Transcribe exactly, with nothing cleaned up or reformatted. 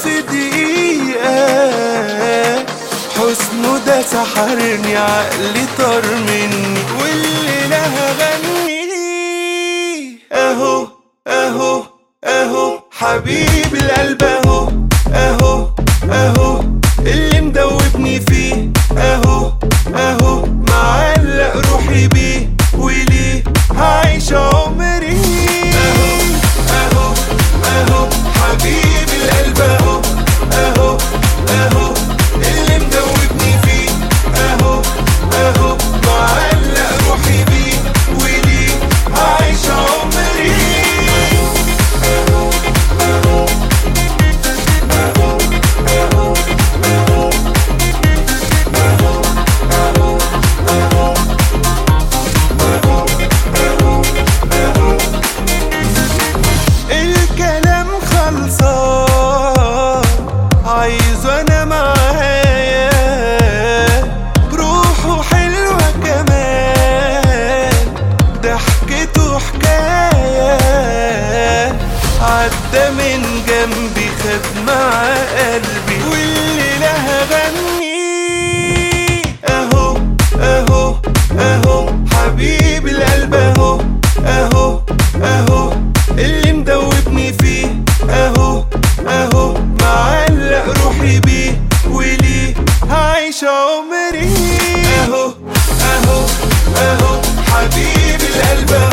في دقيقة، حسنه ده سحرني عقلي طار مني، والليلة هغني اهو اهو اهو حبيب القلب اهو اهو اهو اللي مدوبني فيه اهو اهو معلق روحي بيه وليه هعيش عمري اهو اهو اهو حبيب القلب اهو اهو اهو اللي مدوبني فيه اهو اهو معلق روحي بيه وليه هعيش عمري اهو اهو اهو اهو الكلام خلصان عايزه انا معايا، روحه حلوه كمان ضحكته حكايه، عدى من جنبي خد مع قلبي والليله هغني اهو اهو اهو حبيب القلب اهو اهو اهو اللي مدوبني فيه اهو اهو معلق روحي بيه وليه هعيش عمري اهو اهو اهو حبيب القلب